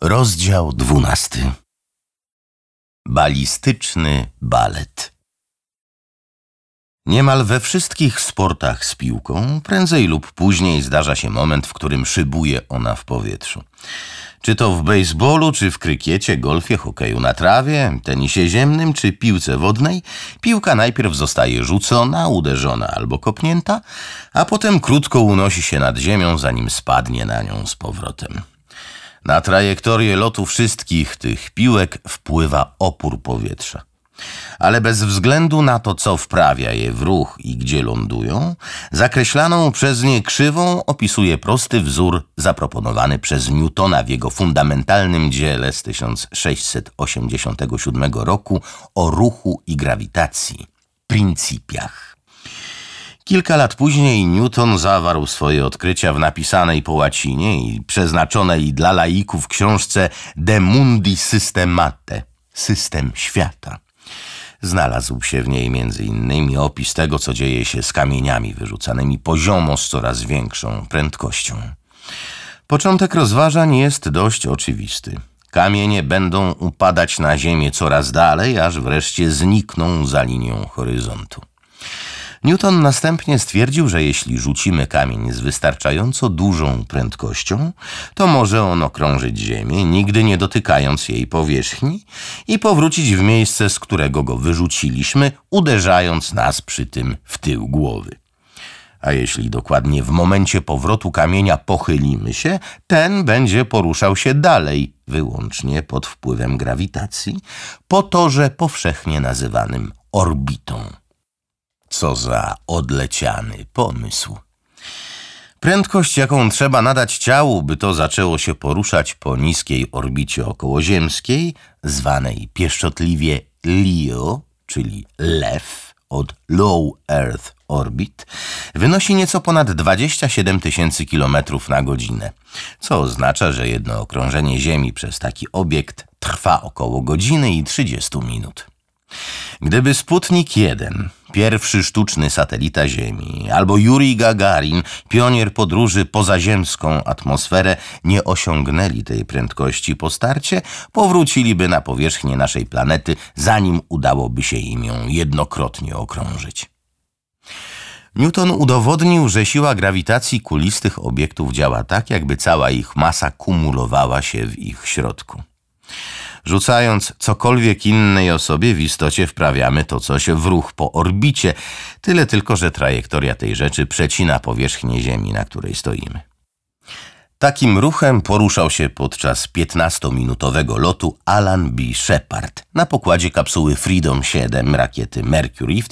Rozdział 12. Balistyczny balet. Niemal we wszystkich sportach z piłką prędzej lub później zdarza się moment, w którym szybuje ona w powietrzu. Czy to w bejsbolu, czy w krykiecie, golfie, hokeju na trawie, tenisie ziemnym, czy piłce wodnej, piłka najpierw zostaje rzucona, uderzona albo kopnięta, a potem krótko unosi się nad ziemią, zanim spadnie na nią z powrotem. Na trajektorię lotu wszystkich tych piłek wpływa opór powietrza. Ale bez względu na to, co wprawia je w ruch i gdzie lądują, zakreślaną przez nie krzywą opisuje prosty wzór zaproponowany przez Newtona w jego fundamentalnym dziele z 1687 roku o ruchu i grawitacji, Principiach. Kilka lat później Newton zawarł swoje odkrycia w napisanej po łacinie i przeznaczonej dla laików książce De Mundi Systemate, System Świata. Znalazł się w niej m.in. opis tego, co dzieje się z kamieniami wyrzucanymi poziomo z coraz większą prędkością. Początek rozważań jest dość oczywisty. Kamienie będą upadać na ziemię coraz dalej, aż wreszcie znikną za linią horyzontu. Newton następnie stwierdził, że jeśli rzucimy kamień z wystarczająco dużą prędkością, to może on okrążyć Ziemię, nigdy nie dotykając jej powierzchni i powrócić w miejsce, z którego go wyrzuciliśmy, uderzając nas przy tym w tył głowy. A jeśli dokładnie w momencie powrotu kamienia pochylimy się, ten będzie poruszał się dalej, wyłącznie pod wpływem grawitacji, po torze powszechnie nazywanym orbitą. Co za odleciany pomysł. Prędkość, jaką trzeba nadać ciału, by to zaczęło się poruszać po niskiej orbicie okołoziemskiej, zwanej pieszczotliwie LEO, czyli lew, od Low Earth Orbit, wynosi nieco ponad 27 000 km/godzinę, co oznacza, że jedno okrążenie Ziemi przez taki obiekt trwa około godziny i 30 minut. Gdyby Sputnik 1, pierwszy sztuczny satelita Ziemi, albo Jurij Gagarin, pionier podróży pozaziemską atmosferę, nie osiągnęli tej prędkości po starcie, powróciliby na powierzchnię naszej planety, zanim udałoby się im ją jednokrotnie okrążyć. Newton udowodnił, że siła grawitacji kulistych obiektów działa tak, jakby cała ich masa kumulowała się w ich środku. Rzucając cokolwiek innej osobie, w istocie wprawiamy to coś w ruch po orbicie, tyle tylko, że trajektoria tej rzeczy przecina powierzchnię Ziemi, na której stoimy. Takim ruchem poruszał się podczas 15-minutowego lotu Alan B. Shepard na pokładzie kapsuły Freedom 7 rakiety Mercury w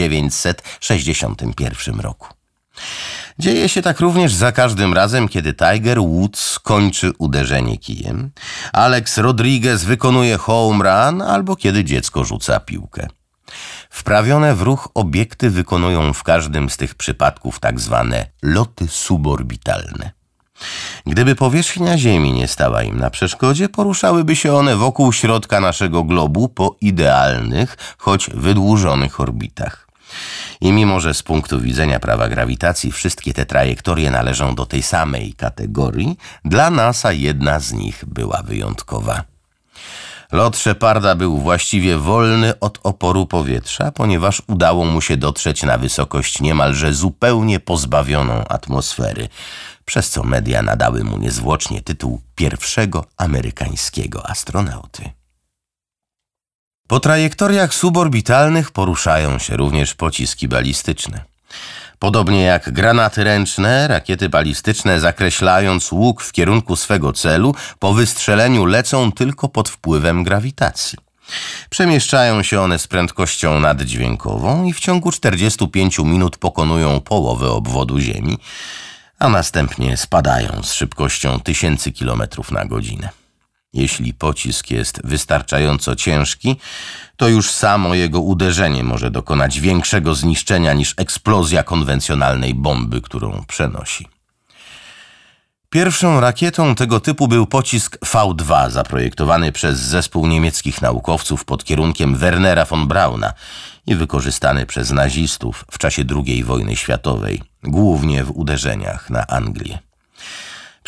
1961 roku. Dzieje się tak również za każdym razem, kiedy Tiger Woods kończy uderzenie kijem, Alex Rodriguez wykonuje home run albo kiedy dziecko rzuca piłkę. Wprawione w ruch obiekty wykonują w każdym z tych przypadków tak zwane loty suborbitalne. Gdyby powierzchnia Ziemi nie stała im na przeszkodzie, poruszałyby się one wokół środka naszego globu po idealnych, choć wydłużonych orbitach. I mimo, że z punktu widzenia prawa grawitacji wszystkie te trajektorie należą do tej samej kategorii, dla NASA jedna z nich była wyjątkowa. Lot Sheparda był właściwie wolny od oporu powietrza, ponieważ udało mu się dotrzeć na wysokość niemalże zupełnie pozbawioną atmosfery, przez co media nadały mu niezwłocznie tytuł pierwszego amerykańskiego astronauty. Po trajektoriach suborbitalnych poruszają się również pociski balistyczne. Podobnie jak granaty ręczne, rakiety balistyczne, zakreślając łuk w kierunku swego celu, po wystrzeleniu lecą tylko pod wpływem grawitacji. Przemieszczają się one z prędkością naddźwiękową i w ciągu 45 minut pokonują połowę obwodu Ziemi, a następnie spadają z szybkością 1000 km/godzinę. Jeśli pocisk jest wystarczająco ciężki, to już samo jego uderzenie może dokonać większego zniszczenia niż eksplozja konwencjonalnej bomby, którą przenosi. Pierwszą rakietą tego typu był pocisk V2, zaprojektowany przez zespół niemieckich naukowców pod kierunkiem Wernera von Brauna i wykorzystany przez nazistów w czasie II wojny światowej, głównie w uderzeniach na Anglię.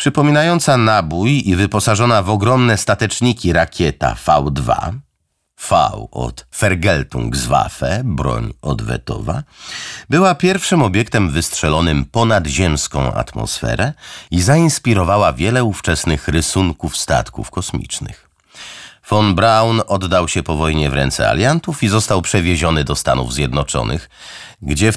Przypominająca nabój i wyposażona w ogromne stateczniki rakieta V2, V od Vergeltungswaffe, broń odwetowa, była pierwszym obiektem wystrzelonym ponad ziemską atmosferę i zainspirowała wiele ówczesnych rysunków statków kosmicznych. Von Braun oddał się po wojnie w ręce aliantów i został przewieziony do Stanów Zjednoczonych, gdzie w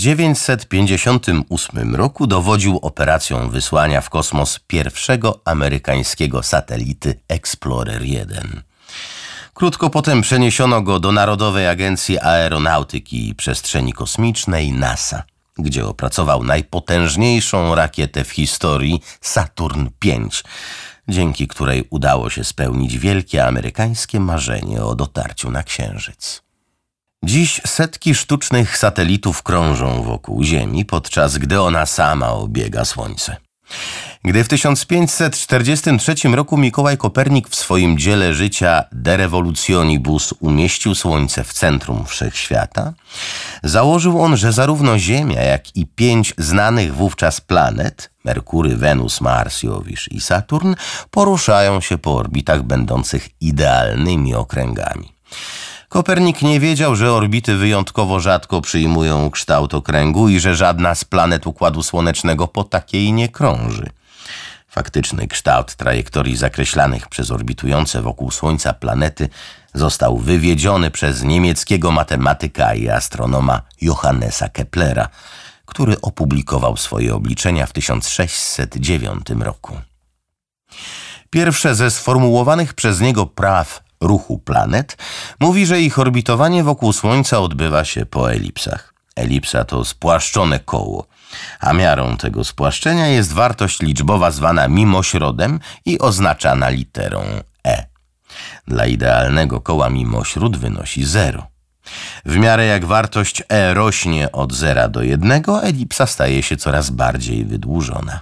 1958 roku dowodził operacją wysłania w kosmos pierwszego amerykańskiego satelity Explorer 1. Krótko potem przeniesiono go do Narodowej Agencji Aeronautyki i Przestrzeni Kosmicznej NASA, gdzie opracował najpotężniejszą rakietę w historii Saturn V, dzięki której udało się spełnić wielkie amerykańskie marzenie o dotarciu na Księżyc. Dziś setki sztucznych satelitów krążą wokół Ziemi, podczas gdy ona sama obiega Słońce. Gdy w 1543 roku Mikołaj Kopernik w swoim dziele życia De Revolutionibus umieścił Słońce w centrum wszechświata, założył on, że zarówno Ziemia, jak i 5 znanych wówczas planet – Merkury, Wenus, Mars, Jowisz i Saturn – poruszają się po orbitach będących idealnymi okręgami. Kopernik nie wiedział, że orbity wyjątkowo rzadko przyjmują kształt okręgu i że żadna z planet Układu Słonecznego po takiej nie krąży. Faktyczny kształt trajektorii zakreślanych przez orbitujące wokół Słońca planety został wywiedziony przez niemieckiego matematyka i astronoma Johannesa Keplera, który opublikował swoje obliczenia w 1609 roku. Pierwsze ze sformułowanych przez niego praw ruchu planet mówi, że ich orbitowanie wokół Słońca odbywa się po elipsach. Elipsa to spłaszczone koło, a miarą tego spłaszczenia jest wartość liczbowa zwana mimośrodem i oznaczana literą E. Dla idealnego koła mimośród wynosi 0. W miarę jak wartość E rośnie od 0 do 1, elipsa staje się coraz bardziej wydłużona.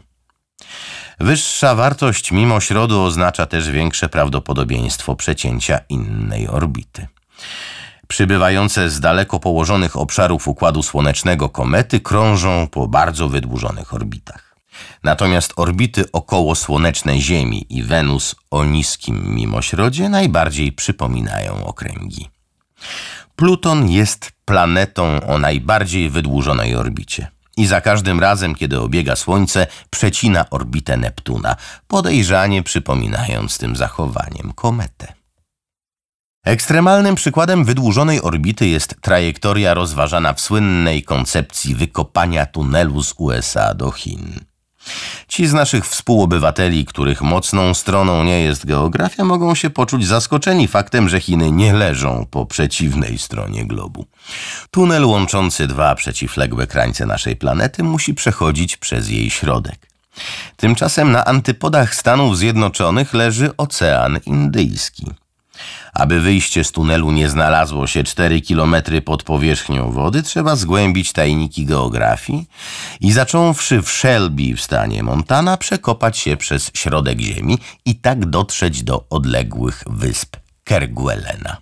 Wyższa wartość mimośrodu oznacza też większe prawdopodobieństwo przecięcia innej orbity. Przybywające z daleko położonych obszarów Układu Słonecznego komety krążą po bardzo wydłużonych orbitach. Natomiast orbity okołosłoneczne Ziemi i Wenus o niskim mimośrodzie najbardziej przypominają okręgi. Pluton jest planetą o najbardziej wydłużonej orbicie i za każdym razem, kiedy obiega Słońce, przecina orbitę Neptuna, podejrzanie przypominając tym zachowaniem kometę. Ekstremalnym przykładem wydłużonej orbity jest trajektoria rozważana w słynnej koncepcji wykopania tunelu z USA do Chin. Ci z naszych współobywateli, których mocną stroną nie jest geografia, mogą się poczuć zaskoczeni faktem, że Chiny nie leżą po przeciwnej stronie globu. Tunel łączący 2 przeciwległe krańce naszej planety musi przechodzić przez jej środek. Tymczasem na antypodach Stanów Zjednoczonych leży Ocean Indyjski. Aby wyjście z tunelu nie znalazło się 4 kilometry pod powierzchnią wody, trzeba zgłębić tajniki geografii i zacząwszy w Shelby w stanie Montana, przekopać się przez środek Ziemi i tak dotrzeć do odległych wysp Kerguelena.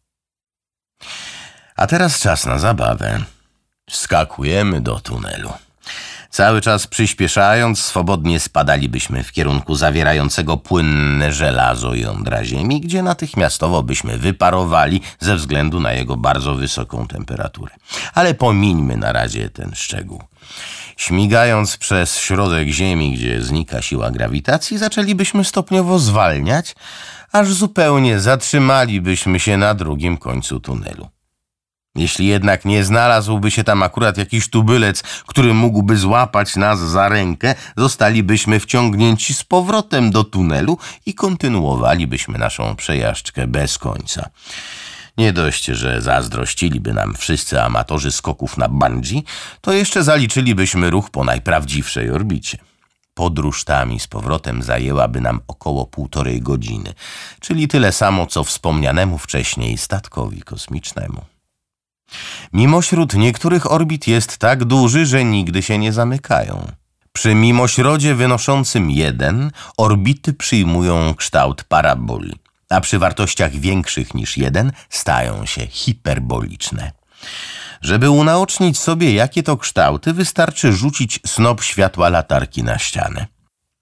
A teraz czas na zabawę. Skakujemy do tunelu. Cały czas przyspieszając, swobodnie spadalibyśmy w kierunku zawierającego płynne żelazo jądra Ziemi, gdzie natychmiastowo byśmy wyparowali ze względu na jego bardzo wysoką temperaturę. Ale pomińmy na razie ten szczegół. Śmigając przez środek Ziemi, gdzie znika siła grawitacji, zaczęlibyśmy stopniowo zwalniać, aż zupełnie zatrzymalibyśmy się na drugim końcu tunelu. Jeśli jednak nie znalazłby się tam akurat jakiś tubylec, który mógłby złapać nas za rękę, zostalibyśmy wciągnięci z powrotem do tunelu i kontynuowalibyśmy naszą przejażdżkę bez końca. Nie dość, że zazdrościliby nam wszyscy amatorzy skoków na bungee, to jeszcze zaliczylibyśmy ruch po najprawdziwszej orbicie. Podróż tam i z powrotem zajęłaby nam około 1,5 godziny, czyli tyle samo, co wspomnianemu wcześniej statkowi kosmicznemu. Mimośród niektórych orbit jest tak duży, że nigdy się nie zamykają. Przy mimośrodzie wynoszącym 1 orbity przyjmują kształt paraboli, a przy wartościach większych niż 1 stają się hiperboliczne. Żeby unaocznić sobie, jakie to kształty, wystarczy rzucić snop światła latarki na ścianę.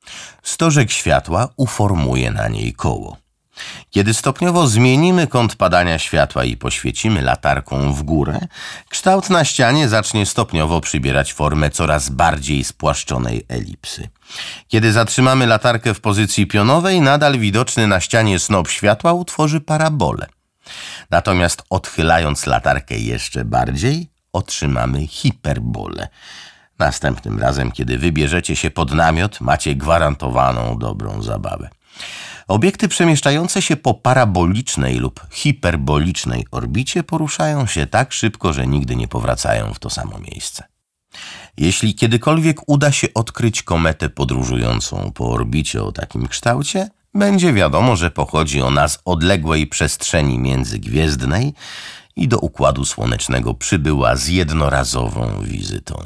Stożek światła uformuje na niej koło. Kiedy stopniowo zmienimy kąt padania światła i poświecimy latarką w górę, kształt na ścianie zacznie stopniowo przybierać formę coraz bardziej spłaszczonej elipsy. Kiedy zatrzymamy latarkę w pozycji pionowej, nadal widoczny na ścianie snop światła utworzy parabolę. Natomiast odchylając latarkę jeszcze bardziej, otrzymamy hiperbolę. Następnym razem, kiedy wybierzecie się pod namiot, macie gwarantowaną dobrą zabawę. Obiekty przemieszczające się po parabolicznej lub hiperbolicznej orbicie poruszają się tak szybko, że nigdy nie powracają w to samo miejsce. Jeśli kiedykolwiek uda się odkryć kometę podróżującą po orbicie o takim kształcie, będzie wiadomo, że pochodzi ona z odległej przestrzeni międzygwiezdnej i do Układu Słonecznego przybyła z jednorazową wizytą.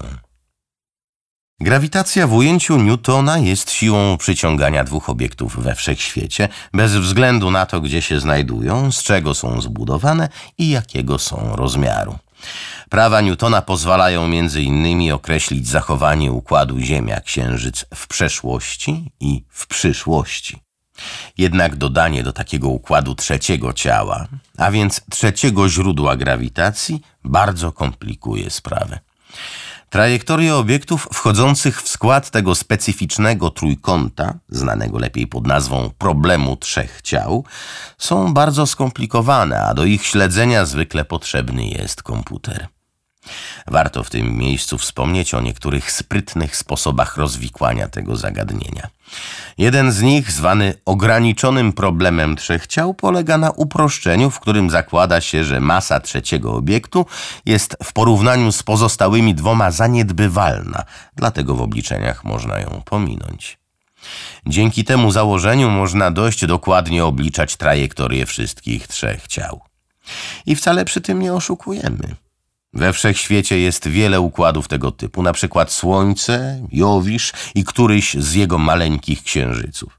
Grawitacja w ujęciu Newtona jest siłą przyciągania dwóch obiektów we wszechświecie, bez względu na to, gdzie się znajdują, z czego są zbudowane i jakiego są rozmiaru. Prawa Newtona pozwalają m.in. określić zachowanie układu Ziemia-Księżyc w przeszłości i w przyszłości. Jednak dodanie do takiego układu trzeciego ciała, a więc trzeciego źródła grawitacji, bardzo komplikuje sprawę. Trajektorie obiektów wchodzących w skład tego specyficznego trójkąta, znanego lepiej pod nazwą problemu trzech ciał, są bardzo skomplikowane, a do ich śledzenia zwykle potrzebny jest komputer. Warto w tym miejscu wspomnieć o niektórych sprytnych sposobach rozwikłania tego zagadnienia. Jeden z nich, zwany ograniczonym problemem trzech ciał, polega na uproszczeniu, w którym zakłada się, że masa trzeciego obiektu jest w porównaniu z pozostałymi dwoma zaniedbywalna, dlatego w obliczeniach można ją pominąć. Dzięki temu założeniu można dość dokładnie obliczać trajektorię wszystkich trzech ciał. I wcale przy tym nie oszukujemy. We wszechświecie jest wiele układów tego typu, na przykład Słońce, Jowisz i któryś z jego maleńkich księżyców.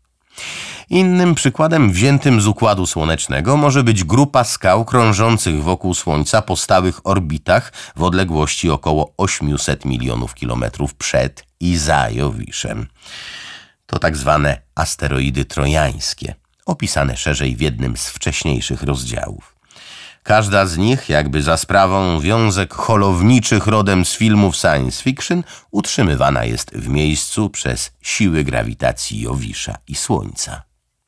Innym przykładem wziętym z Układu Słonecznego może być grupa skał krążących wokół Słońca po stałych orbitach w odległości około 800 milionów kilometrów przed i za Jowiszem. To tak zwane asteroidy trojańskie, opisane szerzej w jednym z wcześniejszych rozdziałów. Każda z nich, jakby za sprawą wiązek holowniczych rodem z filmów science fiction, utrzymywana jest w miejscu przez siły grawitacji Jowisza i Słońca.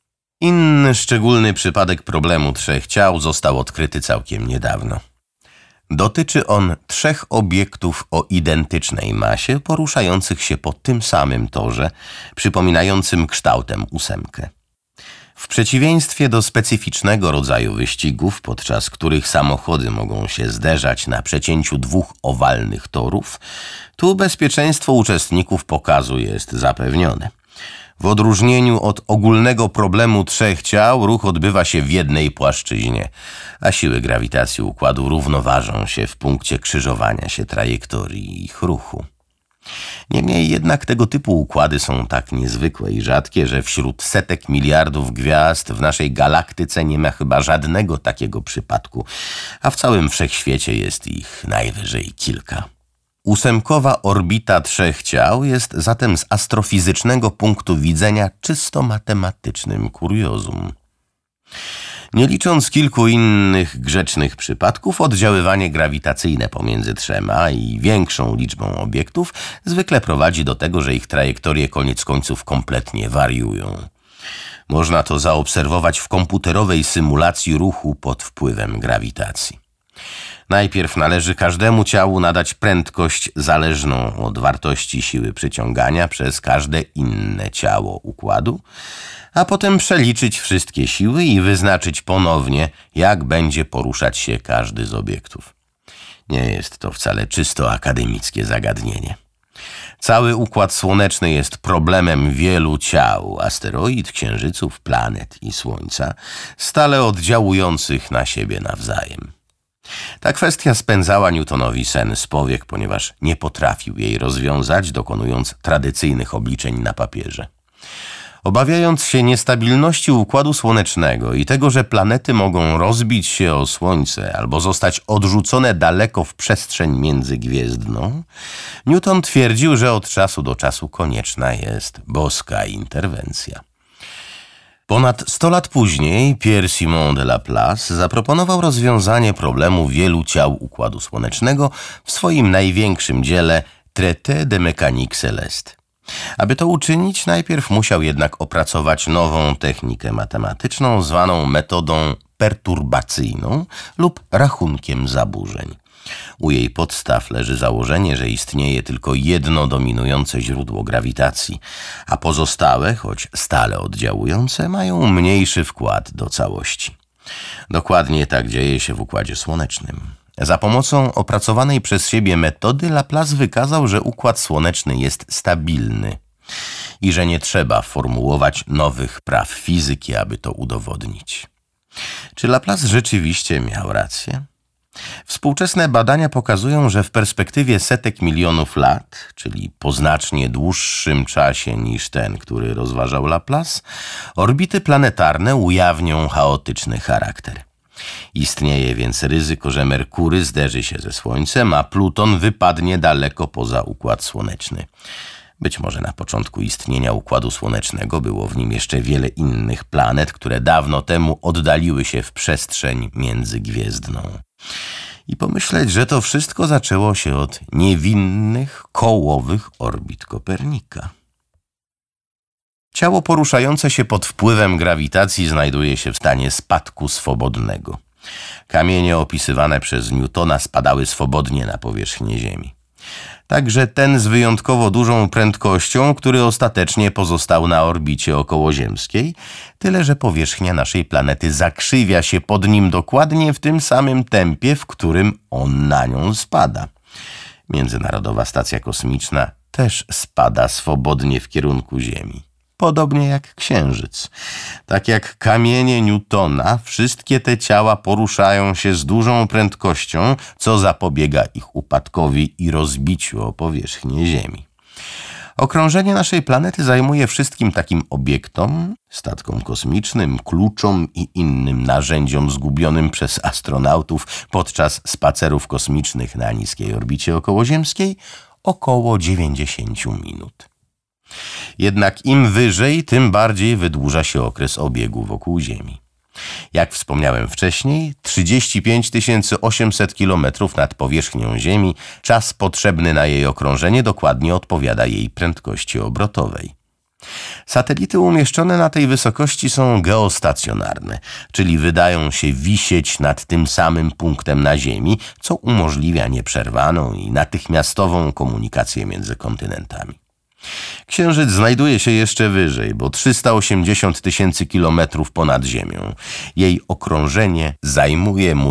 Inny szczególny przypadek problemu trzech ciał został odkryty całkiem niedawno. Dotyczy on trzech obiektów o identycznej masie, poruszających się po tym samym torze, przypominającym kształtem ósemkę. W przeciwieństwie do specyficznego rodzaju wyścigów, podczas których samochody mogą się zderzać na przecięciu dwóch owalnych torów, tu bezpieczeństwo uczestników pokazu jest zapewnione. W odróżnieniu od ogólnego problemu trzech ciał, ruch odbywa się w jednej płaszczyźnie, a siły grawitacji układu równoważą się w punkcie krzyżowania się trajektorii ich ruchu. Niemniej jednak tego typu układy są tak niezwykłe i rzadkie, że wśród setek miliardów gwiazd w naszej galaktyce nie ma chyba żadnego takiego przypadku, a w całym wszechświecie jest ich najwyżej kilka. Ósemkowa orbita trzech ciał jest zatem z astrofizycznego punktu widzenia czysto matematycznym kuriozum. Nie licząc kilku innych grzecznych przypadków, oddziaływanie grawitacyjne pomiędzy trzema i większą liczbą obiektów zwykle prowadzi do tego, że ich trajektorie koniec końców kompletnie wariują. Można to zaobserwować w komputerowej symulacji ruchu pod wpływem grawitacji. Najpierw należy każdemu ciału nadać prędkość zależną od wartości siły przyciągania przez każde inne ciało układu, a potem przeliczyć wszystkie siły i wyznaczyć ponownie, jak będzie poruszać się każdy z obiektów. Nie jest to wcale czysto akademickie zagadnienie. Cały Układ Słoneczny jest problemem wielu ciał, asteroid, księżyców, planet i Słońca, stale oddziałujących na siebie nawzajem. Ta kwestia spędzała Newtonowi sen z powiek, ponieważ nie potrafił jej rozwiązać, dokonując tradycyjnych obliczeń na papierze. Obawiając się niestabilności Układu Słonecznego i tego, że planety mogą rozbić się o Słońce albo zostać odrzucone daleko w przestrzeń międzygwiezdną, Newton twierdził, że od czasu do czasu konieczna jest boska interwencja. Ponad 100 lat później Pierre Simon de Laplace zaproponował rozwiązanie problemu wielu ciał Układu Słonecznego w swoim największym dziele Traité de mécanique céleste. Aby to uczynić, najpierw musiał jednak opracować nową technikę matematyczną zwaną metodą perturbacyjną lub rachunkiem zaburzeń. U jej podstaw leży założenie, że istnieje tylko jedno dominujące źródło grawitacji, a pozostałe, choć stale oddziałujące, mają mniejszy wkład do całości. Dokładnie tak dzieje się w Układzie Słonecznym. Za pomocą opracowanej przez siebie metody Laplace wykazał, że Układ Słoneczny jest stabilny i że nie trzeba formułować nowych praw fizyki, aby to udowodnić. Czy Laplace rzeczywiście miał rację? Współczesne badania pokazują, że w perspektywie setek milionów lat, czyli po znacznie dłuższym czasie niż ten, który rozważał Laplace, orbity planetarne ujawnią chaotyczny charakter. Istnieje więc ryzyko, że Merkury zderzy się ze Słońcem, a Pluton wypadnie daleko poza Układ Słoneczny. Być może na początku istnienia Układu Słonecznego było w nim jeszcze wiele innych planet, które dawno temu oddaliły się w przestrzeń międzygwiezdną. I pomyśleć, że to wszystko zaczęło się od niewinnych, kołowych orbit Kopernika. Ciało poruszające się pod wpływem grawitacji znajduje się w stanie spadku swobodnego. Kamienie opisywane przez Newtona spadały swobodnie na powierzchnię Ziemi. Także ten z wyjątkowo dużą prędkością, który ostatecznie pozostał na orbicie okołoziemskiej, tyle że powierzchnia naszej planety zakrzywia się pod nim dokładnie w tym samym tempie, w którym on na nią spada. Międzynarodowa Stacja Kosmiczna też spada swobodnie w kierunku Ziemi. Podobnie jak Księżyc. Tak jak kamienie Newtona, wszystkie te ciała poruszają się z dużą prędkością, co zapobiega ich upadkowi i rozbiciu o powierzchnię Ziemi. Okrążenie naszej planety zajmuje wszystkim takim obiektom, statkom kosmicznym, kluczom i innym narzędziom zgubionym przez astronautów podczas spacerów kosmicznych na niskiej orbicie okołoziemskiej około 90 minut. Jednak im wyżej, tym bardziej wydłuża się okres obiegu wokół Ziemi. Jak wspomniałem wcześniej, 35 800 km nad powierzchnią Ziemi, czas potrzebny na jej okrążenie dokładnie odpowiada jej prędkości obrotowej. Satelity umieszczone na tej wysokości są geostacjonarne, czyli wydają się wisieć nad tym samym punktem na Ziemi, co umożliwia nieprzerwaną i natychmiastową komunikację między kontynentami. Księżyc znajduje się jeszcze wyżej, bo 380 000 kilometrów ponad Ziemią. Jej okrążenie zajmuje mu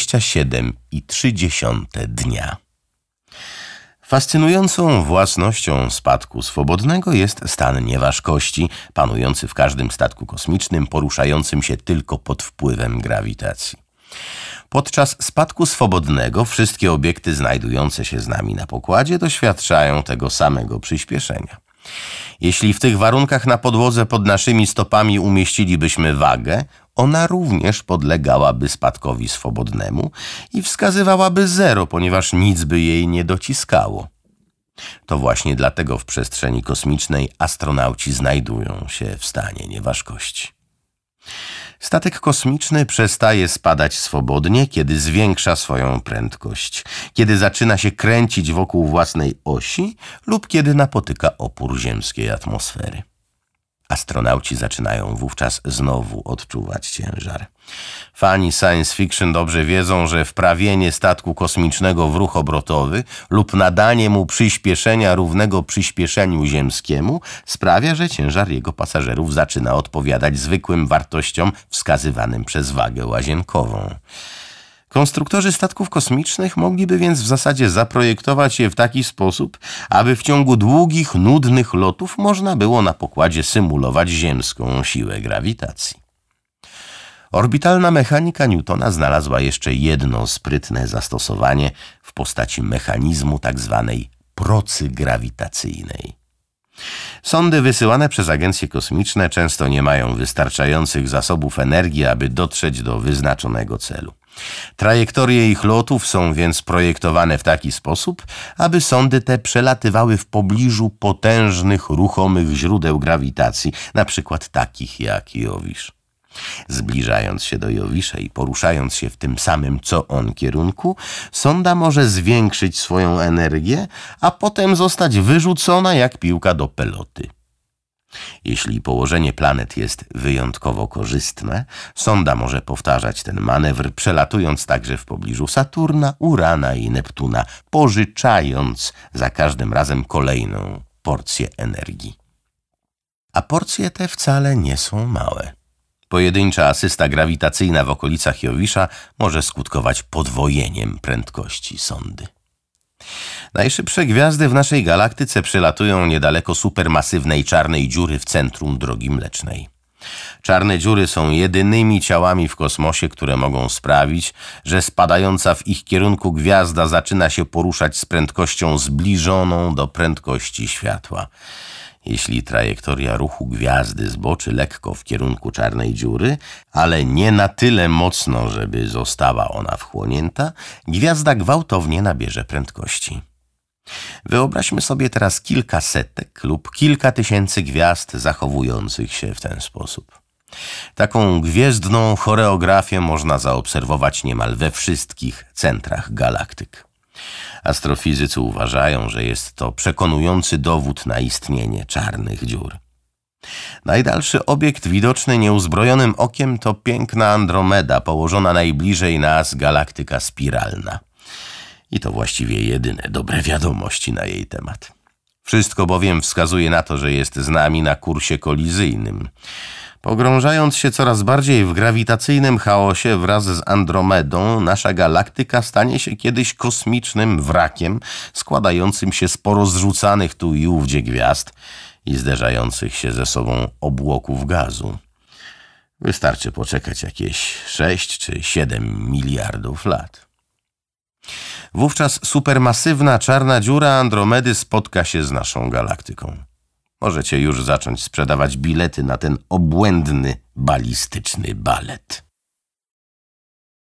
27,3 dnia. Fascynującą własnością spadku swobodnego jest stan nieważkości, panujący w każdym statku kosmicznym poruszającym się tylko pod wpływem grawitacji. Podczas spadku swobodnego wszystkie obiekty znajdujące się z nami na pokładzie doświadczają tego samego przyspieszenia. Jeśli w tych warunkach na podłodze pod naszymi stopami umieścilibyśmy wagę, ona również podlegałaby spadkowi swobodnemu i wskazywałaby 0, ponieważ nic by jej nie dociskało. To właśnie dlatego w przestrzeni kosmicznej astronauci znajdują się w stanie nieważkości. Statek kosmiczny przestaje spadać swobodnie, kiedy zwiększa swoją prędkość, kiedy zaczyna się kręcić wokół własnej osi lub kiedy napotyka opór ziemskiej atmosfery. Astronauci zaczynają wówczas znowu odczuwać ciężar. Fani science fiction dobrze wiedzą, że wprawienie statku kosmicznego w ruch obrotowy lub nadanie mu przyspieszenia równego przyspieszeniu ziemskiemu sprawia, że ciężar jego pasażerów zaczyna odpowiadać zwykłym wartościom wskazywanym przez wagę łazienkową. Konstruktorzy statków kosmicznych mogliby więc w zasadzie zaprojektować je w taki sposób, aby w ciągu długich, nudnych lotów można było na pokładzie symulować ziemską siłę grawitacji. Orbitalna mechanika Newtona znalazła jeszcze jedno sprytne zastosowanie w postaci mechanizmu tzw. procy grawitacyjnej. Sondy wysyłane przez agencje kosmiczne często nie mają wystarczających zasobów energii, aby dotrzeć do wyznaczonego celu. Trajektorie ich lotów są więc projektowane w taki sposób, aby sondy te przelatywały w pobliżu potężnych, ruchomych źródeł grawitacji, na przykład takich jak Jowisz. Zbliżając się do Jowisza i poruszając się w tym samym co on kierunku, sonda może zwiększyć swoją energię, a potem zostać wyrzucona jak piłka do peloty. Jeśli położenie planet jest wyjątkowo korzystne, sonda może powtarzać ten manewr, przelatując także w pobliżu Saturna, Urana i Neptuna, pożyczając za każdym razem kolejną porcję energii. A porcje te wcale nie są małe. Pojedyncza asysta grawitacyjna w okolicach Jowisza może skutkować podwojeniem prędkości sondy. Najszybsze gwiazdy w naszej galaktyce przelatują niedaleko supermasywnej czarnej dziury w centrum Drogi Mlecznej. Czarne dziury są jedynymi ciałami w kosmosie, które mogą sprawić, że spadająca w ich kierunku gwiazda zaczyna się poruszać z prędkością zbliżoną do prędkości światła. Jeśli trajektoria ruchu gwiazdy zboczy lekko w kierunku czarnej dziury, ale nie na tyle mocno, żeby została ona wchłonięta, gwiazda gwałtownie nabierze prędkości. Wyobraźmy sobie teraz kilka setek lub kilka tysięcy gwiazd zachowujących się w ten sposób. Taką gwiezdną choreografię można zaobserwować niemal we wszystkich centrach galaktyk. Astrofizycy uważają, że jest to przekonujący dowód na istnienie czarnych dziur. Najdalszy obiekt widoczny nieuzbrojonym okiem to piękna Andromeda, położona najbliżej nas galaktyka spiralna. I to właściwie jedyne dobre wiadomości na jej temat. Wszystko bowiem wskazuje na to, że jest z nami na kursie kolizyjnym. Pogrążając się coraz bardziej w grawitacyjnym chaosie wraz z Andromedą, nasza galaktyka stanie się kiedyś kosmicznym wrakiem składającym się z porozrzucanych tu i ówdzie gwiazd i zderzających się ze sobą obłoków gazu. Wystarczy poczekać jakieś 6 czy 7 miliardów lat. Wówczas supermasywna czarna dziura Andromedy spotka się z naszą galaktyką. Możecie już zacząć sprzedawać bilety na ten obłędny, balistyczny balet.